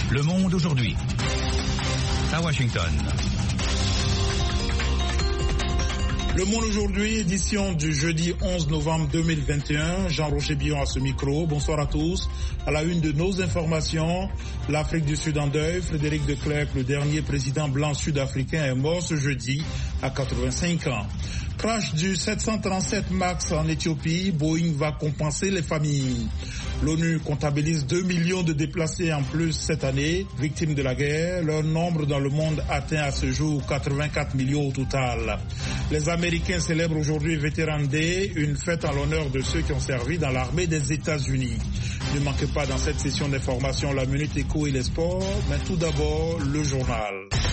Le Monde aujourd'hui. À Washington. Le Monde aujourd'hui, édition du jeudi 11 novembre 2021. Jean-Roger Billon à ce micro. Bonsoir à tous. À la une de nos informations, l'Afrique du Sud en deuil. Frédéric de Klerk, le dernier président blanc sud-africain, est mort ce jeudi à 85 ans. Crash du 737 MAX en Éthiopie. Boeing va compenser les familles. L'ONU comptabilise 2 millions de déplacés en plus cette année, victimes de la guerre. Leur nombre dans le monde atteint à ce jour 84 millions au total. Les Américains célèbrent aujourd'hui Veteran Day, une fête en l'honneur de ceux qui ont servi dans l'armée des États-Unis. Ne manquez pas dans cette session d'information la Minute Éco et les sports, mais tout d'abord le journal.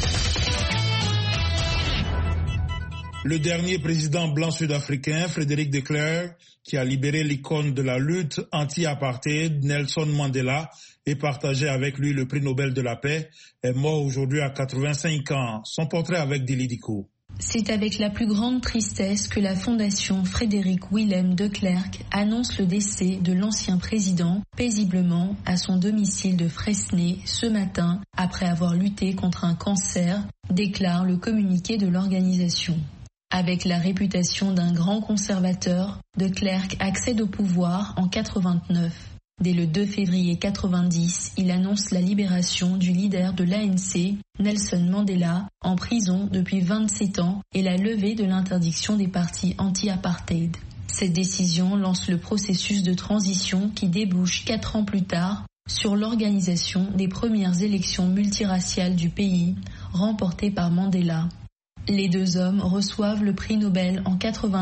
Le dernier président blanc sud-africain, Frédéric de Klerk, qui a libéré l'icône de la lutte anti-apartheid, Nelson Mandela, et partagé avec lui le prix Nobel de la paix, est mort aujourd'hui à 85 ans. Son portrait avec Dili Diko. C'est avec la plus grande tristesse que la fondation Frédéric Willem de Klerk annonce le décès de l'ancien président paisiblement à son domicile de Fresnay ce matin après avoir lutté contre un cancer, déclare le communiqué de l'organisation. Avec la réputation d'un grand conservateur, de Klerk accède au pouvoir en 89. Dès le 2 février 90, il annonce la libération du leader de l'ANC, Nelson Mandela, en prison depuis 27 ans et la levée de l'interdiction des partis anti-apartheid. Cette décision lance le processus de transition qui débouche 4 ans plus tard sur l'organisation des premières élections multiraciales du pays, remportées par Mandela. Les deux hommes reçoivent le prix Nobel en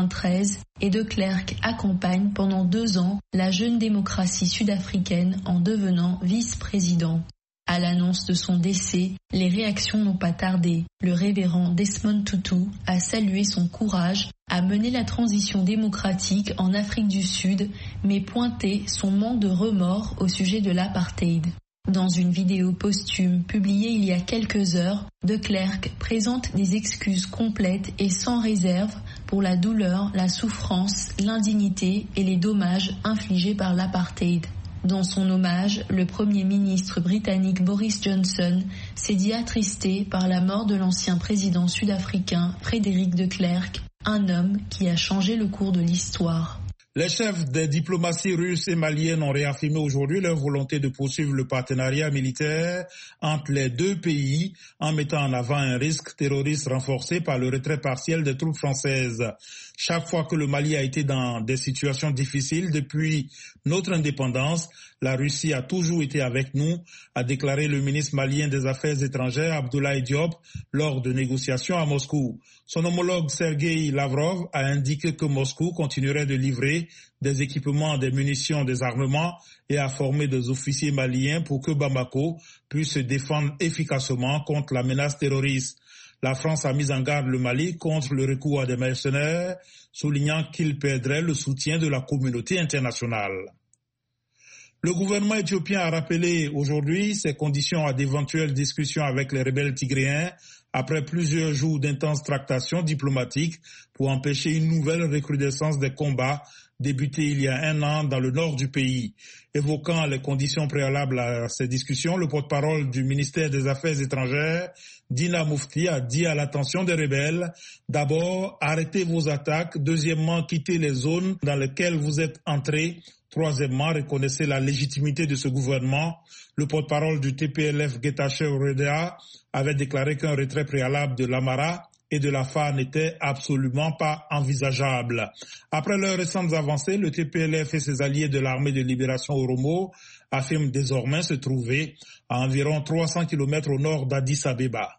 93 et de Klerk accompagne pendant 2 ans la jeune démocratie sud-africaine en devenant vice-président. À l'annonce de son décès, les réactions n'ont pas tardé. Le révérend Desmond Tutu a salué son courage à mener la transition démocratique en Afrique du Sud, mais pointé son manque de remords au sujet de l'apartheid. Dans une vidéo posthume publiée il y a quelques heures, de Klerk présente des excuses complètes et sans réserve pour la douleur, la souffrance, l'indignité et les dommages infligés par l'apartheid. Dans son hommage, le Premier ministre britannique Boris Johnson s'est dit attristé par la mort de l'ancien président sud-africain Frédéric de Klerk, un homme qui a changé le cours de l'histoire. Les chefs des diplomaties russes et maliennes ont réaffirmé aujourd'hui leur volonté de poursuivre le partenariat militaire entre les deux pays en mettant en avant un risque terroriste renforcé par le retrait partiel des troupes françaises. Chaque fois que le Mali a été dans des situations difficiles depuis notre indépendance, la Russie a toujours été avec nous, a déclaré le ministre malien des Affaires étrangères Abdoulaye Diop lors de négociations à Moscou. Son homologue Sergueï Lavrov a indiqué que Moscou continuerait de livrer des équipements, des munitions, des armements et à former des officiers maliens pour que Bamako puisse se défendre efficacement contre la menace terroriste. La France a mis en garde le Mali contre le recours à des mercenaires, soulignant qu'il perdrait le soutien de la communauté internationale. Le gouvernement éthiopien a rappelé aujourd'hui ses conditions à d'éventuelles discussions avec les rebelles tigréens après plusieurs jours d'intenses tractations diplomatiques pour empêcher une nouvelle recrudescence des combats débutés il y a 1 an dans le nord du pays. Évoquant les conditions préalables à ces discussions, le porte-parole du ministère des Affaires étrangères, Dina Mufti, a dit à l'attention des rebelles, d'abord, arrêtez vos attaques, deuxièmement, quittez les zones dans lesquelles vous êtes entrés, troisièmement, reconnaissez la légitimité de ce gouvernement. Le porte-parole du TPLF, Getachew Reda, avait déclaré qu'un retrait préalable de l'Amara et de la FAR n'était absolument pas envisageable. Après leurs récentes avancées, le TPLF et ses alliés de l'armée de libération Oromo affirment désormais se trouver à environ 300 km au nord d'Addis Abeba.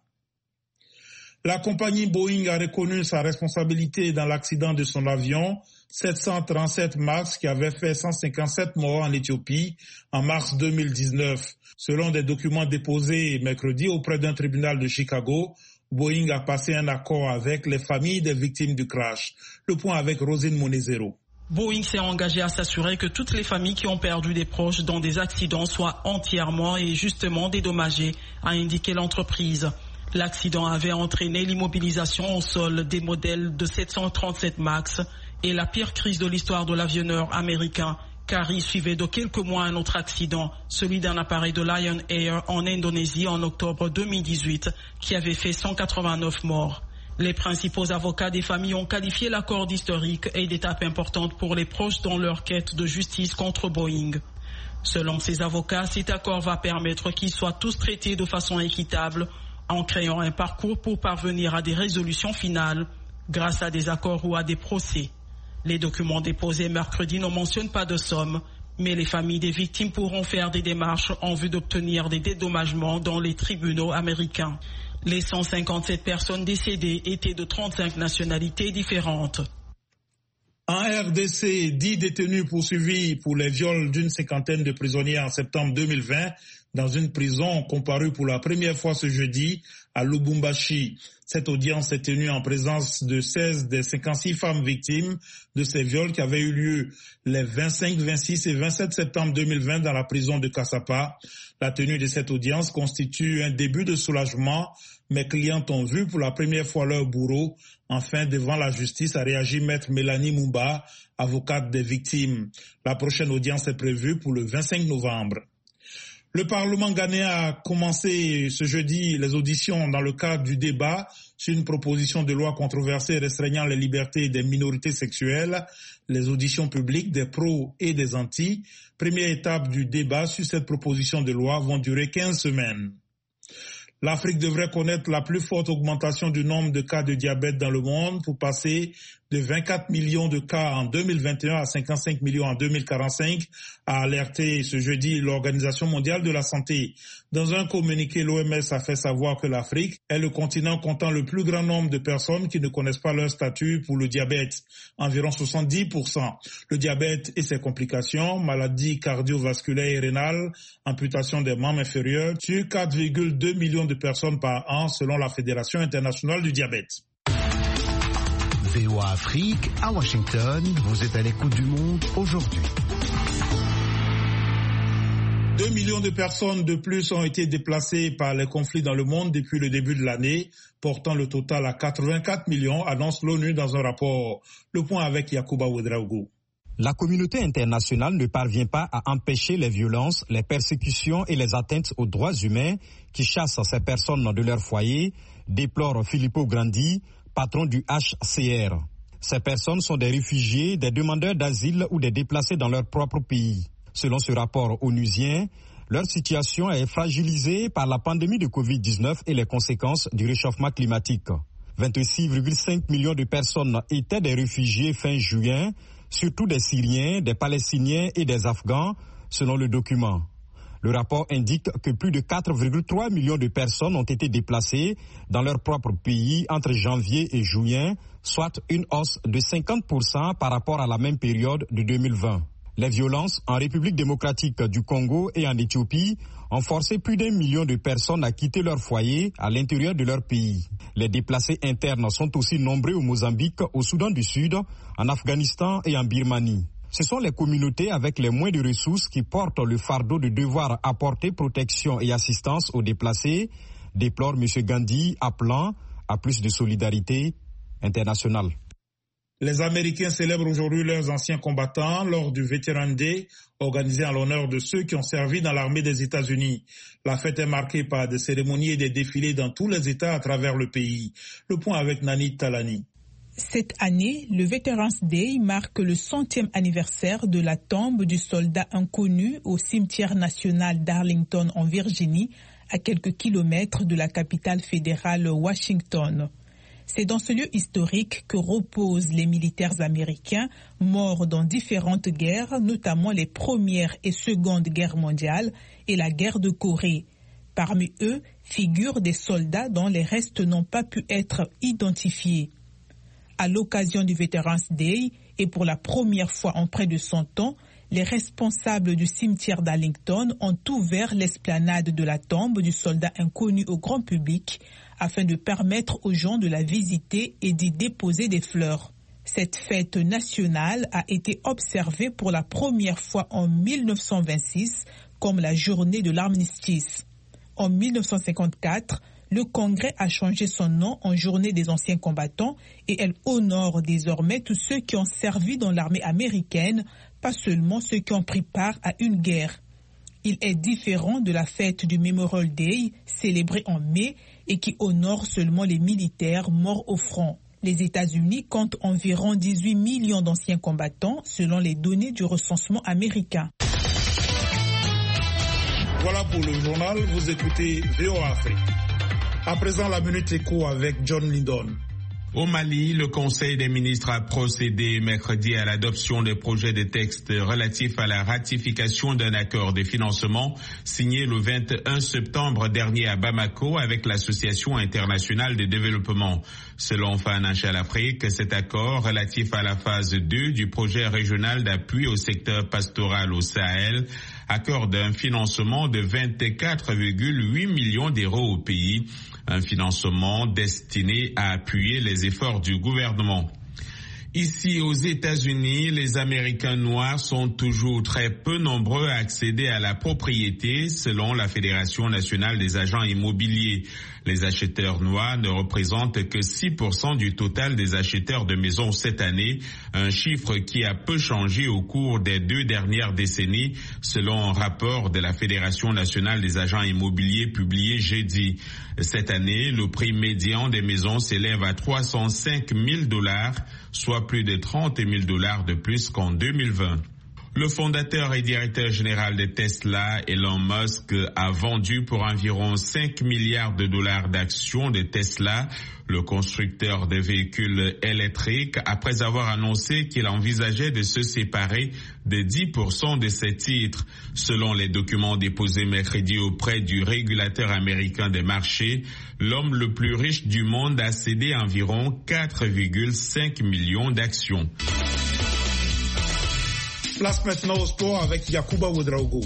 La compagnie Boeing a reconnu sa responsabilité dans l'accident de son avion 737 MAX qui avait fait 157 morts en Éthiopie en mars 2019. Selon des documents déposés mercredi auprès d'un tribunal de Chicago, Boeing a passé un accord avec les familles des victimes du crash. Le point avec Rosine Monezero. Boeing s'est engagé à s'assurer que toutes les familles qui ont perdu des proches dans des accidents soient entièrement et justement dédommagées, a indiqué l'entreprise. L'accident avait entraîné l'immobilisation au sol des modèles de 737 MAX et la pire crise de l'histoire de l'avionneur américain Kari suivait de quelques mois un autre accident, celui d'un appareil de Lion Air en Indonésie en octobre 2018, qui avait fait 189 morts. Les principaux avocats des familles ont qualifié l'accord d'historique et d'étape importante pour les proches dans leur quête de justice contre Boeing. Selon ces avocats, cet accord va permettre qu'ils soient tous traités de façon équitable en créant un parcours pour parvenir à des résolutions finales grâce à des accords ou à des procès. Les documents déposés mercredi ne mentionnent pas de somme, mais les familles des victimes pourront faire des démarches en vue d'obtenir des dédommagements dans les tribunaux américains. Les 157 personnes décédées étaient de 35 nationalités différentes. En RDC, 10 détenus poursuivis pour les viols d'une cinquantaine de prisonniers en septembre 2020 dans une prison ont comparu pour la première fois ce jeudi à Lubumbashi. Cette audience est tenue en présence de 16 des 56 femmes victimes de ces viols qui avaient eu lieu les 25, 26 et 27 septembre 2020 dans la prison de Kassapa. La tenue de cette audience constitue un début de soulagement. Mes clientes ont vu pour la première fois leur bourreau. Enfin, devant la justice, a réagi maître Mélanie Mumba, avocate des victimes. La prochaine audience est prévue pour le 25 novembre. Le Parlement ghanéen a commencé ce jeudi les auditions dans le cadre du débat sur une proposition de loi controversée restreignant les libertés des minorités sexuelles. Les auditions publiques des pros et des anti, première étape du débat sur cette proposition de loi, vont durer 15 semaines. L'Afrique devrait connaître la plus forte augmentation du nombre de cas de diabète dans le monde pour passer de 24 millions de cas en 2021 à 55 millions en 2045, a alerté ce jeudi l'Organisation mondiale de la santé. Dans un communiqué, l'OMS a fait savoir que l'Afrique est le continent comptant le plus grand nombre de personnes qui ne connaissent pas leur statut pour le diabète, environ 70%. Le diabète et ses complications, maladies cardiovasculaires et rénales, amputation des membres inférieurs, tuent 4,2 millions de personnes par an selon la Fédération internationale du diabète. VOA Afrique, à Washington, vous êtes à l'écoute du monde aujourd'hui. 2 millions de personnes de plus ont été déplacées par les conflits dans le monde depuis le début de l'année, portant le total à 84 millions, annonce l'ONU dans un rapport. Le point avec Yacouba Ouedraogo. La communauté internationale ne parvient pas à empêcher les violences, les persécutions et les atteintes aux droits humains qui chassent ces personnes de leur foyer, déplore Filippo Grandi, patron du HCR. Ces personnes sont des réfugiés, des demandeurs d'asile ou des déplacés dans leur propre pays. Selon ce rapport onusien, leur situation est fragilisée par la pandémie de Covid-19 et les conséquences du réchauffement climatique. 26,5 millions de personnes étaient des réfugiés fin juin, surtout des Syriens, des Palestiniens et des Afghans, selon le document. Le rapport indique que plus de 4,3 millions de personnes ont été déplacées dans leur propre pays entre janvier et juin, soit une hausse de 50% par rapport à la même période de 2020. Les violences en République démocratique du Congo et en Éthiopie ont forcé plus d'1 million de personnes à quitter leur foyer à l'intérieur de leur pays. Les déplacés internes sont aussi nombreux au Mozambique, au Soudan du Sud, en Afghanistan et en Birmanie. Ce sont les communautés avec les moins de ressources qui portent le fardeau de devoir apporter protection et assistance aux déplacés, déplore M. Gandhi, appelant à plus de solidarité internationale. Les Américains célèbrent aujourd'hui leurs anciens combattants lors du Veteran Day, organisé en l'honneur de ceux qui ont servi dans l'armée des États-Unis. La fête est marquée par des cérémonies et des défilés dans tous les États à travers le pays. Le point avec Nani Talani. Cette année, le Veterans Day marque le 100e anniversaire de la tombe du soldat inconnu au cimetière national d'Arlington en Virginie, à quelques kilomètres de la capitale fédérale Washington. C'est dans ce lieu historique que reposent les militaires américains morts dans différentes guerres, notamment les premières et secondes guerres mondiales et la guerre de Corée. Parmi eux figurent des soldats dont les restes n'ont pas pu être identifiés. À l'occasion du Veterans Day, et pour la première fois en près de 100 ans, les responsables du cimetière d'Arlington ont ouvert l'esplanade de la tombe du soldat inconnu au grand public afin de permettre aux gens de la visiter et d'y déposer des fleurs. Cette fête nationale a été observée pour la première fois en 1926 comme la journée de l'armistice. En 1954, le Congrès a changé son nom en Journée des anciens combattants et elle honore désormais tous ceux qui ont servi dans l'armée américaine, pas seulement ceux qui ont pris part à une guerre. Il est différent de la fête du Memorial Day, célébrée en mai et qui honore seulement les militaires morts au front. Les États-Unis comptent environ 18 millions d'anciens combattants, selon les données du recensement américain. Voilà pour le journal, vous écoutez VOA Afrique. À présent, la Minute Éco avec John Lindon. Au Mali, le Conseil des ministres a procédé mercredi à l'adoption de projets de texte relatifs à la ratification d'un accord de financement signé le 21 septembre dernier à Bamako avec l'Association internationale de développement. Selon Financial Afrique, cet accord relatif à la phase 2 du projet régional d'appui au secteur pastoral au Sahel accorde un financement de 24,8 millions d'euros au pays, un financement destiné à appuyer les efforts du gouvernement. Ici, aux États-Unis, les Américains noirs sont toujours très peu nombreux à accéder à la propriété, selon la Fédération nationale des agents immobiliers. Les acheteurs noirs ne représentent que 6% du total des acheteurs de maisons cette année, un chiffre qui a peu changé au cours des 2 dernières décennies, selon un rapport de la Fédération nationale des agents immobiliers publié jeudi. Cette année, le prix médian des maisons s'élève à $305 000, soit plus de $30 000 de plus qu'en 2020. Le fondateur et directeur général de Tesla, Elon Musk, a vendu pour environ 5 milliards de dollars d'actions de Tesla, le constructeur de véhicules électriques, après avoir annoncé qu'il envisageait de se séparer de 10% de ses titres. Selon les documents déposés mercredi auprès du régulateur américain des marchés, l'homme le plus riche du monde a cédé environ 4,5 millions d'actions. Place maintenant au sport avec Yacouba Ouedraogo.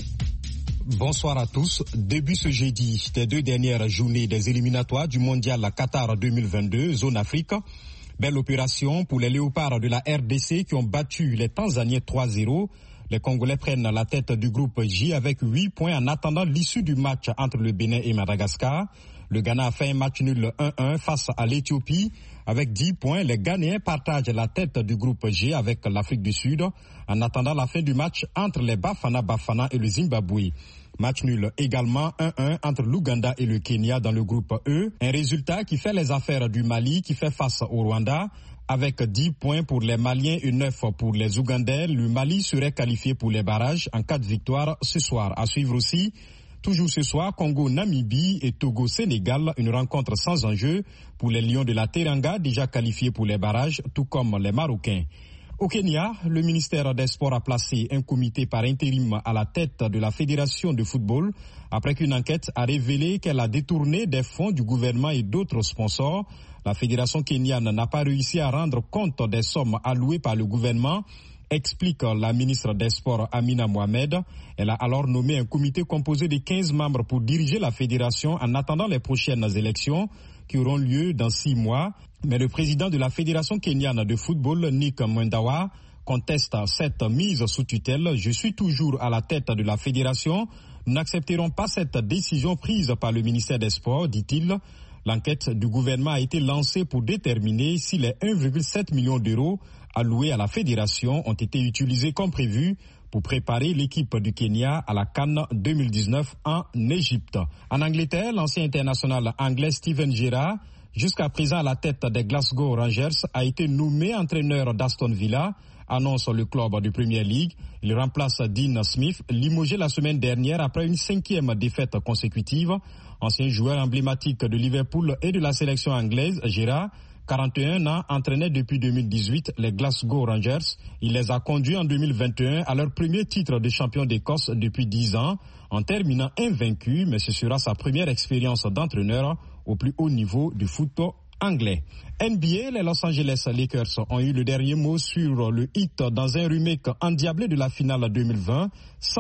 Bonsoir à tous. Début ce jeudi des 2 dernières journées des éliminatoires du mondial Qatar 2022, zone Afrique. Belle opération pour les léopards de la RDC qui ont battu les Tanzaniens 3-0. Les Congolais prennent la tête du groupe J avec 8 points en attendant l'issue du match entre le Bénin et Madagascar. Le Ghana a fait un match nul 1-1 face à l'Éthiopie. Avec 10 points, les Ghanéens partagent la tête du groupe G avec l'Afrique du Sud en attendant la fin du match entre les Bafana et le Zimbabwe. Match nul également 1-1 entre l'Ouganda et le Kenya dans le groupe E. Un résultat qui fait les affaires du Mali qui fait face au Rwanda. Avec 10 points pour les Maliens et 9 pour les Ougandais, le Mali serait qualifié pour les barrages en cas de victoire ce soir. À suivre aussi, toujours ce soir, Congo-Namibie et Togo-Sénégal, une rencontre sans enjeu pour les Lions de la Teranga, déjà qualifiés pour les barrages, tout comme les Marocains. Au Kenya, le ministère des Sports a placé un comité par intérim à la tête de la Fédération de football après qu'une enquête a révélé qu'elle a détourné des fonds du gouvernement et d'autres sponsors. La Fédération kenyane n'a pas réussi à rendre compte des sommes allouées par le gouvernement, explique la ministre des Sports Amina Mohamed. Elle a alors nommé un comité composé de 15 membres pour diriger la fédération en attendant les prochaines élections qui auront lieu dans 6 mois. Mais le président de la Fédération kenyane de football, Nick Mwendawa, conteste cette mise sous tutelle. Je suis toujours à la tête de la fédération. Nous n'accepterons pas cette décision prise par le ministère des Sports, dit-il. L'enquête du gouvernement a été lancée pour déterminer si les 1,7 million d'euros alloués à la fédération ont été utilisés comme prévu pour préparer l'équipe du Kenya à la CAN 2019 en Égypte. En Angleterre, l'ancien international anglais Steven Gerrard, jusqu'à présent à la tête des Glasgow Rangers, a été nommé entraîneur d'Aston Villa, annonce le club de Premier League. Il remplace Dean Smith, limogé la semaine dernière après une 5e défaite consécutive. Ancien joueur emblématique de Liverpool et de la sélection anglaise, Gerrard, 41 ans, entraînait depuis 2018 les Glasgow Rangers. Il les a conduits en 2021 à leur premier titre de champion d'Écosse depuis 10 ans, en terminant invaincu, mais ce sera sa première expérience d'entraîneur au plus haut niveau du football anglais. NBA, les Los Angeles Lakers ont eu le dernier mot sur le hit dans un remake endiablé de la finale 2020,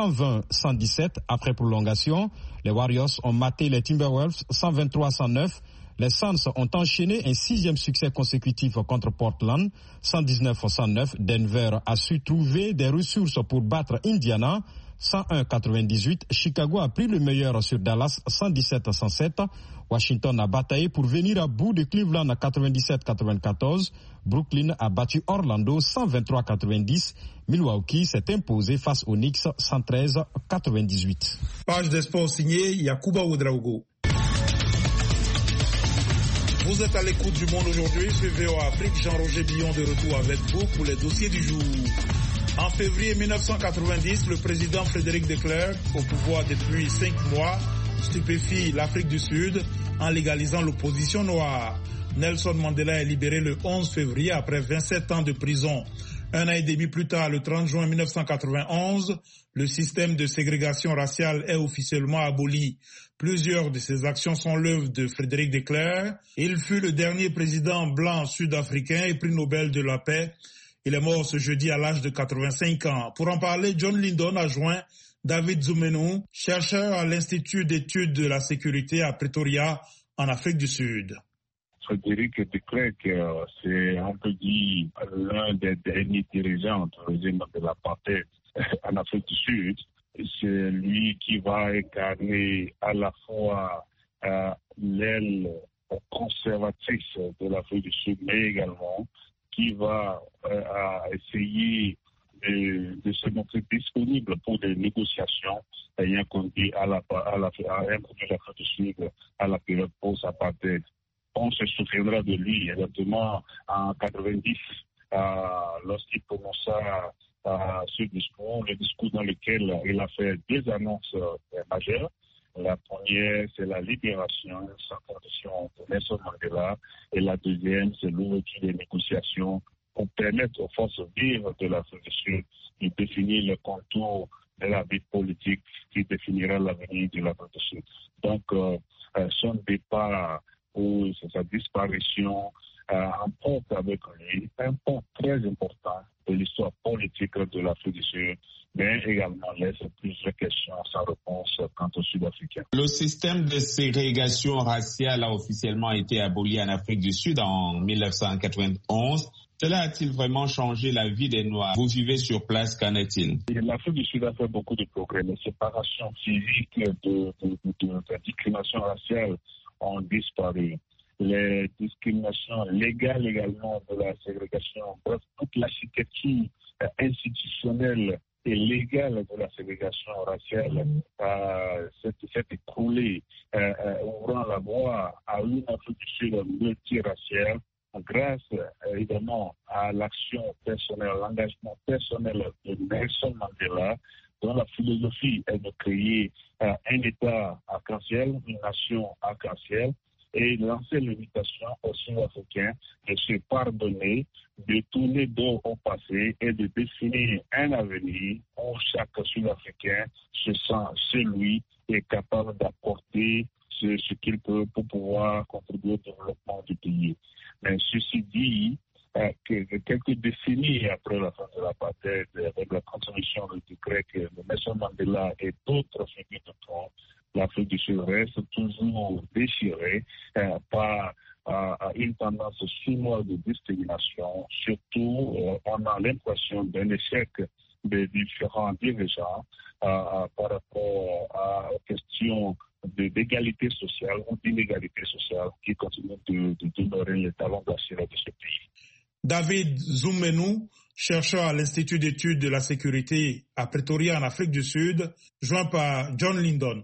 120-117 après prolongation. Les Warriors ont maté les Timberwolves 123-109. Les Suns ont enchaîné un 6e succès consécutif contre Portland, 119-109. Denver a su trouver des ressources pour battre Indiana, 101-98. Chicago a pris le meilleur sur Dallas 117-107. Washington a bataillé pour venir à bout de Cleveland 97-94. Brooklyn a battu Orlando 123-90. Milwaukee s'est imposé face aux Knicks 113-98. Page des sports signée Yacouba Ouedraogo. Vous êtes à l'écoute du Monde aujourd'hui sur VOA Afrique. Jean-Roger Billon de retour avec vous pour les dossiers du jour. En février 1990, le président Frédéric de Klerk, au pouvoir depuis 5 mois, stupéfie l'Afrique du Sud en légalisant l'opposition noire. Nelson Mandela est libéré le 11 février après 27 ans de prison. Un an et demi plus tard, le 30 juin 1991, le système de ségrégation raciale est officiellement aboli. Plusieurs de ces actions sont l'œuvre de Frédéric de Klerk. Il fut le dernier président blanc sud-africain et prix Nobel de la paix. Il est mort ce jeudi à l'âge de 85 ans. Pour en parler, John Lindon a joint David Zoumenou, chercheur à l'Institut d'études de la sécurité à Pretoria, en Afrique du Sud. Frédéric de Klerk, c'est, on peut dire, l'un des derniers dirigeants du régime de l'apartheid en Afrique du Sud. C'est lui qui va incarner à la fois l'aile conservatrice de l'Afrique du Sud, mais également qui va essayer de se montrer disponible pour des négociations ayant conduit à l'Afrique du Sud à la période post-apartheid. On se souviendra de lui exactement en 90 lorsqu'il prononça ce discours, le discours dans lequel il a fait 2 annonces majeures. La première, c'est la libération sans condition de Nelson Mandela, et la deuxième, c'est l'ouverture des négociations pour permettre aux forces vives de l'Afrique du Sud de définir le contour de la vie politique qui définira l'avenir de l'Afrique du Sud. Donc, son départ ou sa disparition emporte avec lui un point très important de l'histoire politique de l'Afrique du Sud, mais également laisse plusieurs questions sans réponse quant aux Sud-Africains. Le système de ségrégation raciale a officiellement été aboli en Afrique du Sud en 1991. Cela a-t-il vraiment changé la vie des Noirs? Vous vivez sur place, qu'en est-il? L'Afrique du Sud a fait beaucoup de progrès. Les séparations physiques de discrimination raciale ont disparu. Les discriminations légales également de la ségrégation, bref, toute l'architecture institutionnelle et légale de la ségrégation raciale s'est écroulée, ouvrant la voie à une Afrique du Sud multiraciale grâce évidemment à l'action personnelle, à l'engagement personnel de Nelson Mandela, dont la philosophie est de créer un État arc-en-ciel, une nation arc-en-ciel, et lancer l'invitation aux Sud-Africains de se pardonner, de tourner dos au passé et de définir un avenir où chaque Sud-Africain se sent chez lui et capable d'apporter ce qu'il peut pour pouvoir contribuer au développement du pays. Mais ceci dit, quelques décennies après la fin de l'apartheid, avec la contribution de Klerk, de Nelson Mandela et d'autres figures de front, l'Afrique du Sud reste toujours déchirée par une tendance sournoise de discrimination. Surtout, on a l'impression d'un échec des différents dirigeants par rapport aux questions d'égalité sociale ou d'inégalité sociale qui continuent de demeurer les talons d'Achille de ce pays. David Zoumenou, chercheur à l'Institut d'études de la sécurité à Pretoria en Afrique du Sud, joint par John Lindon.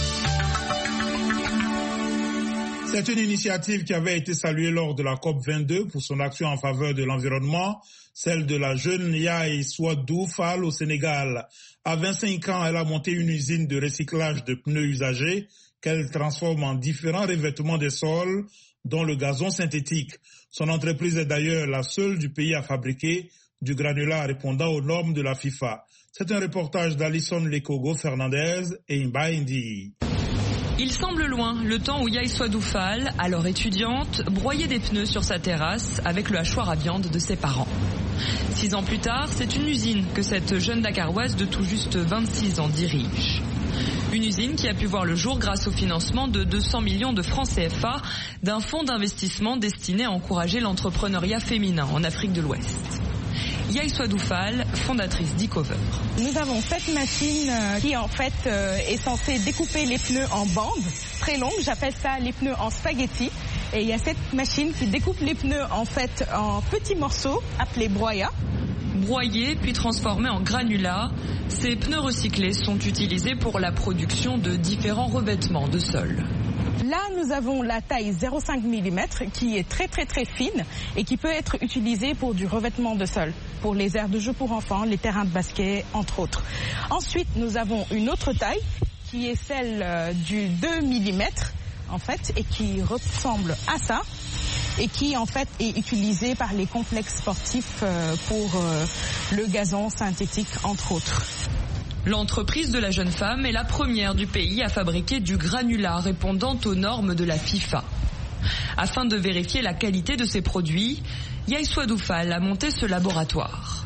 C'est une initiative qui avait été saluée lors de la COP22 pour son action en faveur de l'environnement, celle de la jeune Yaye Swadou Fall au Sénégal. À 25 ans, elle a monté une usine de recyclage de pneus usagés qu'elle transforme en différents revêtements des sols, dont le gazon synthétique. Son entreprise est d'ailleurs la seule du pays à fabriquer du granulat répondant aux normes de la FIFA. C'est un reportage d'Alison Lekogo Fernandez et Imba Indi. Il semble loin le temps où Yaye Swadou Fall, alors étudiante, broyait des pneus sur sa terrasse avec le hachoir à viande de ses parents. 6 ans plus tard, c'est une usine que cette jeune Dakaroise de tout juste 26 ans dirige. Une usine qui a pu voir le jour grâce au financement de 200 millions de francs CFA d'un fonds d'investissement destiné à encourager l'entrepreneuriat féminin en Afrique de l'Ouest. Yaïswa Fall, fondatrice d'Ecover. Nous avons cette machine qui en fait est censée découper les pneus en bandes très longues. J'appelle ça les pneus en spaghetti. Et il y a cette machine qui découpe les pneus en fait en petits morceaux appelés broyats. Broyés puis transformés en granulats, ces pneus recyclés sont utilisés pour la production de différents revêtements de sol. Là, nous avons la taille 0,5 mm qui est très fine et qui peut être utilisée pour du revêtement de sol, pour les aires de jeu pour enfants, les terrains de basket, entre autres. Ensuite, nous avons une autre taille qui est celle du 2 mm en fait et qui ressemble à ça et qui en fait est utilisée par les complexes sportifs pour le gazon synthétique, entre autres. L'entreprise de la jeune femme est la première du pays à fabriquer du granulat répondant aux normes de la FIFA. Afin de vérifier la qualité de ces produits, Yaïswa Fall a monté ce laboratoire.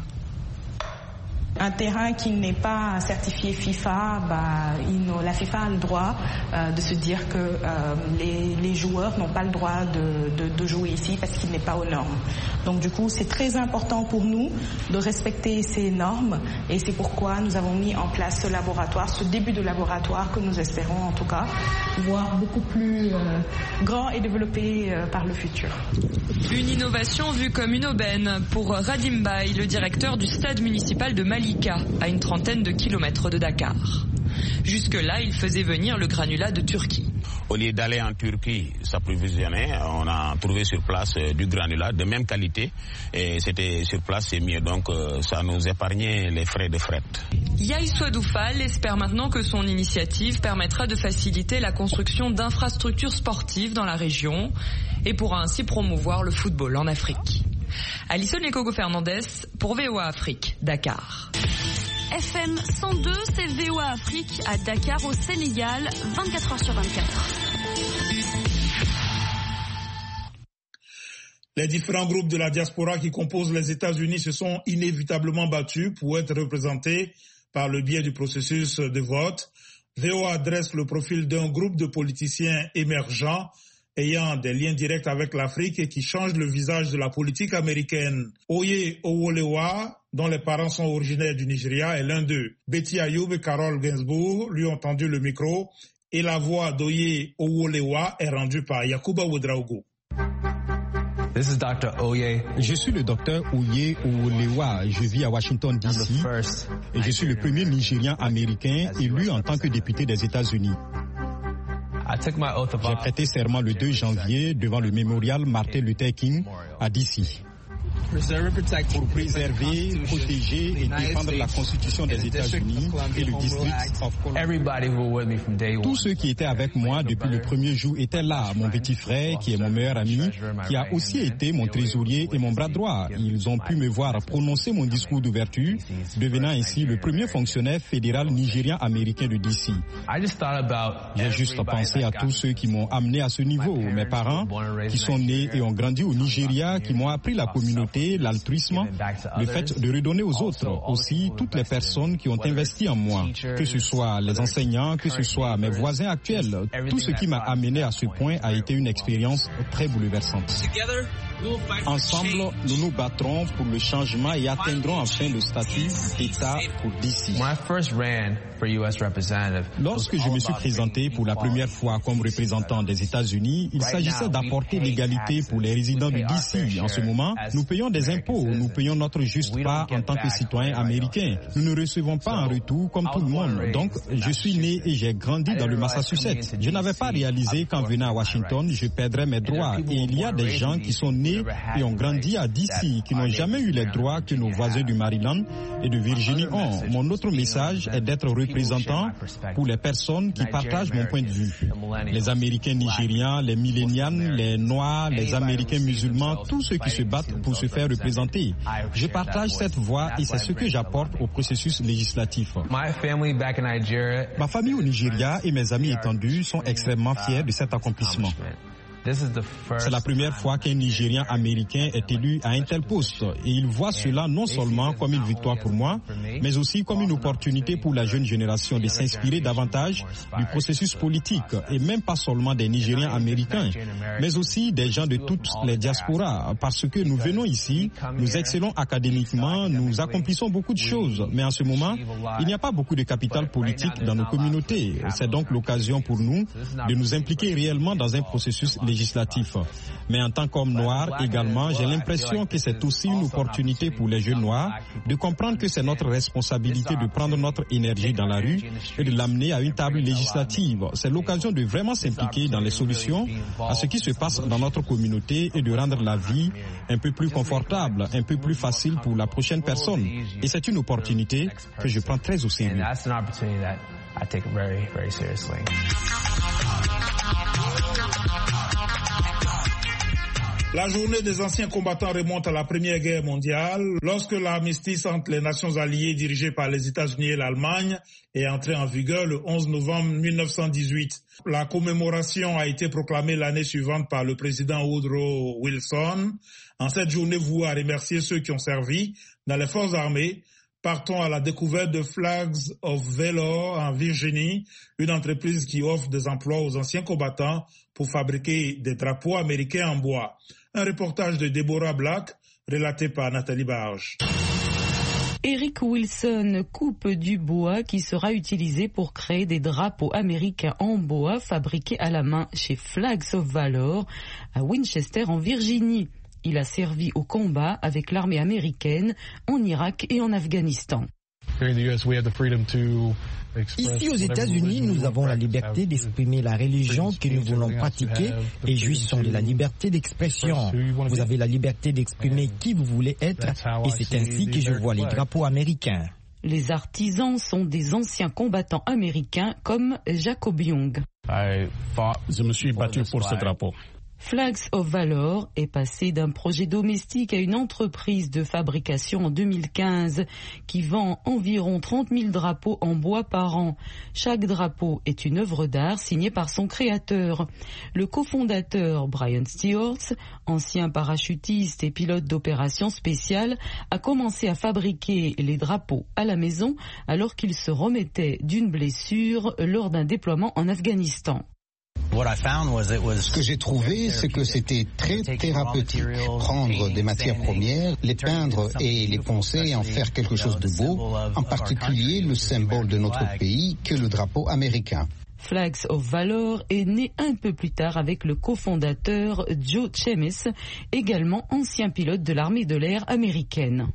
Un terrain qui n'est pas certifié FIFA, la FIFA a le droit de se dire que les joueurs n'ont pas le droit de jouer ici parce qu'il n'est pas aux normes. Donc du coup, c'est très important pour nous de respecter ces normes et c'est pourquoi nous avons mis en place ce laboratoire, ce début de laboratoire que nous espérons en tout cas voir beaucoup plus grand et développé par le futur. Une innovation vue comme une aubaine pour Radim Bay, le directeur du stade municipal de Malika, à une trentaine de kilomètres de Dakar. Jusque-là, il faisait venir le granulat de Turquie. Au lieu d'aller en Turquie s'approvisionner, on a trouvé sur place du granulat de même qualité et c'était sur place, c'est mieux. Donc ça nous épargnait les frais de fret. Yaïswa Fall espère maintenant que son initiative permettra de faciliter la construction d'infrastructures sportives dans la région et pourra ainsi promouvoir le football en Afrique. Alison Lekogo Fernandez pour VOA Afrique, Dakar. FM 102, c'est VOA Afrique à Dakar au Sénégal, 24h sur 24. Les différents groupes de la diaspora qui composent les États-Unis se sont inévitablement battus pour être représentés par le biais du processus de vote. VOA dresse le profil d'un groupe de politiciens émergents ayant des liens directs avec l'Afrique et qui changent le visage de la politique américaine. Oye Owolewa, dont les parents sont originaires du Nigeria, est l'un d'eux. Betty Ayoub et Carole Gainsbourg lui ont tendu le micro et la voix d'Oye Owolewa est rendue par Yakuba Ouedraogo. Je suis le docteur Oye Owolewa. Je vis à Washington, D.C. et je suis le premier Nigérian américain élu en tant que député des États-Unis. J'ai prêté serment le 2 janvier devant le mémorial Martin Luther King à D.C. Pour préserver, protéger et défendre la Constitution des États-Unis et le District of Columbia. Tous ceux qui étaient avec moi depuis le premier jour étaient là. Mon petit frère, qui est mon meilleur ami, qui a aussi été mon trésorier et mon bras droit. Ils ont pu me voir prononcer mon discours d'ouverture, devenant ainsi le premier fonctionnaire fédéral nigérian-américain de D.C. J'ai juste pensé à tous ceux qui m'ont amené à ce niveau. Mes parents, qui sont nés et ont grandi au Nigeria, qui m'ont appris la communauté, l'altruisme, le fait de redonner aux autres, aussi toutes les personnes qui ont investi en moi, que ce soit les enseignants, que ce soit mes voisins actuels. Tout ce qui m'a amené à ce point a été une expérience très bouleversante. Ensemble, nous nous battrons pour le changement et atteindrons enfin le statut d'État pour D.C. Lorsque je me suis présenté pour la première fois comme représentant des États-Unis, il s'agissait d'apporter l'égalité pour les résidents de D.C. En ce moment, nous payons des impôts, nous payons notre juste part en tant que citoyens américains. Nous ne recevons pas en retour comme tout le monde. Donc, je suis né et j'ai grandi dans le Massachusetts. Je n'avais pas réalisé qu'en venant à Washington, je perdrais mes droits. Et il y a des gens qui sont nés et ont grandi à D.C., qui n'ont jamais eu les droits que nos voisins du Maryland et de Virginie ont. Mon autre message est d'être représentant pour les personnes qui partagent mon point de vue. Les Américains nigérians, les millénials, les Noirs, les Américains musulmans, tous ceux qui se battent pour se faire représenter. Je partage cette voix et c'est ce que j'apporte au processus législatif. Ma famille au Nigeria et mes amis étendus sont extrêmement fiers de cet accomplissement. C'est la première fois qu'un Nigérian américain est élu à un tel poste et ils voient cela non seulement comme une victoire pour moi, mais aussi comme une opportunité pour la jeune génération de s'inspirer davantage du processus politique et même pas seulement des Nigérians américains, mais aussi des gens de toutes les diasporas parce que nous venons ici, nous excellons académiquement, nous accomplissons beaucoup de choses, mais en ce moment, il n'y a pas beaucoup de capital politique dans nos communautés. C'est donc l'occasion pour nous de nous impliquer réellement dans un processus législatif. Mais en tant qu'homme noir également, j'ai l'impression que c'est aussi une opportunité pour les jeunes noirs de comprendre que c'est notre responsabilité de prendre notre énergie dans la rue et de l'amener à une table législative. C'est l'occasion de vraiment s'impliquer dans les solutions à ce qui se passe dans notre communauté et de rendre la vie un peu plus confortable, un peu plus facile pour la prochaine personne. Et c'est une opportunité que je prends très au sérieux. La journée des anciens combattants remonte à la Première Guerre mondiale, lorsque l'armistice entre les nations alliées dirigées par les États-Unis et l'Allemagne est entré en vigueur le 11 novembre 1918. La commémoration a été proclamée l'année suivante par le président Woodrow Wilson. En cette journée vouée à remercier ceux qui ont servi dans les forces armées, partons à la découverte de Flags of Valor en Virginie, une entreprise qui offre des emplois aux anciens combattants pour fabriquer des drapeaux américains en bois. Un reportage de Deborah Black, relaté par Nathalie Barge. Eric Wilson coupe du bois qui sera utilisé pour créer des drapeaux américains en bois fabriqués à la main chez Flags of Valor à Winchester en Virginie. Il a servi au combat avec l'armée américaine en Irak et en Afghanistan. Ici aux États-Unis, nous avons la liberté d'exprimer la religion que nous voulons pratiquer et jouissons de la liberté d'expression. Vous avez la liberté d'exprimer qui vous voulez être et c'est ainsi que je vois les drapeaux américains. Les artisans sont des anciens combattants américains comme Jacob Young. Je me suis battu pour ce drapeau. Flags of Valor est passé d'un projet domestique à une entreprise de fabrication en 2015 qui vend environ 30 000 drapeaux en bois par an. Chaque drapeau est une œuvre d'art signée par son créateur. Le cofondateur Brian Stewart, ancien parachutiste et pilote d'opérations spéciales, a commencé à fabriquer les drapeaux à la maison alors qu'il se remettait d'une blessure lors d'un déploiement en Afghanistan. Ce que j'ai trouvé, c'est que c'était très thérapeutique. Prendre des matières premières, les peindre et les poncer et en faire quelque chose de beau, en particulier le symbole de notre pays qu'est le drapeau américain. Flags of Valor est né un peu plus tard avec le cofondateur Joe Chemis, également ancien pilote de l'armée de l'air américaine.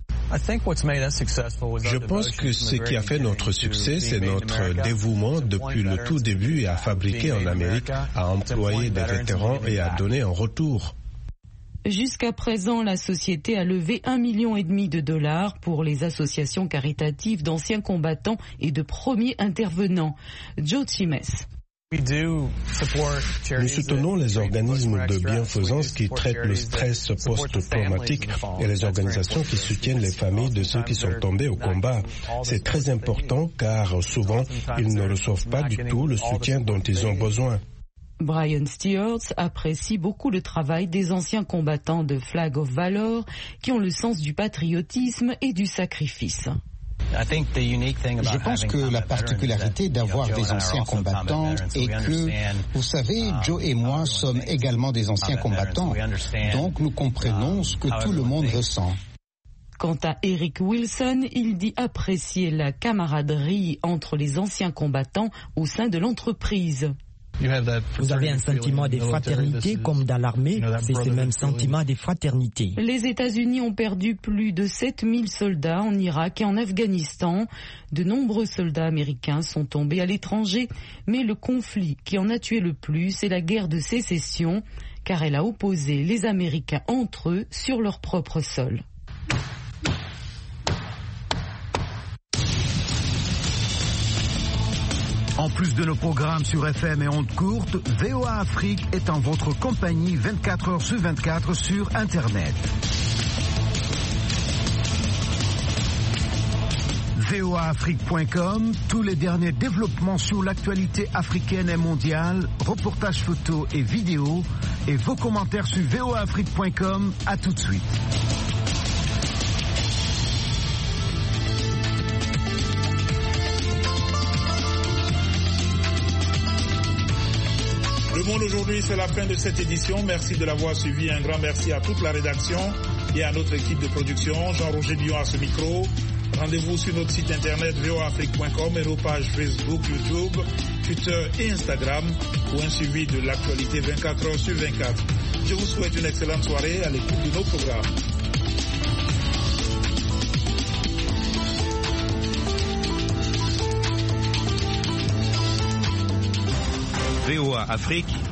Je pense que ce qui a fait notre succès, c'est notre dévouement depuis le tout début à fabriquer en Amérique, à employer des vétérans et à donner en retour. Jusqu'à présent, la société a levé $1,5 million pour les associations caritatives d'anciens combattants et de premiers intervenants. Joe Chimes. Nous soutenons les organismes de bienfaisance qui traitent le stress post-traumatique et les organisations qui soutiennent les familles de ceux qui sont tombés au combat. C'est très important car souvent, ils ne reçoivent pas du tout le soutien dont ils ont besoin. Brian Stewart apprécie beaucoup le travail des anciens combattants de Flag of Valor qui ont le sens du patriotisme et du sacrifice. Je pense que la particularité d'avoir des anciens combattants est que, vous savez, Joe et moi sommes également des anciens combattants, donc nous comprenons ce que tout le monde ressent. Quant à Eric Wilson, il dit apprécier la camaraderie entre les anciens combattants au sein de l'entreprise. Vous avez un sentiment de fraternité comme dans l'armée, c'est ce même sentiment de fraternité. Les États-Unis ont perdu plus de 7000 soldats en Irak et en Afghanistan. De nombreux soldats américains sont tombés à l'étranger, mais le conflit qui en a tué le plus est la guerre de sécession, car elle a opposé les Américains entre eux sur leur propre sol. En plus de nos programmes sur FM et ondes courtes, VOA Afrique est en votre compagnie 24 heures sur 24 sur Internet. voaafrique.com, tous les derniers développements sur l'actualité africaine et mondiale, reportages photos et vidéos, et vos commentaires sur voaafrique.com. À tout de suite. Le Monde aujourd'hui, c'est la fin de cette édition. Merci de l'avoir suivi. Un grand merci à toute la rédaction et à notre équipe de production. Jean-Roger Dion à ce micro. Rendez-vous sur notre site internet voaafrique.com et nos pages Facebook, YouTube, Twitter et Instagram pour un suivi de l'actualité 24 heures sur 24. Je vous souhaite une excellente soirée à l'écoute de nos programmes. VOA Afrique,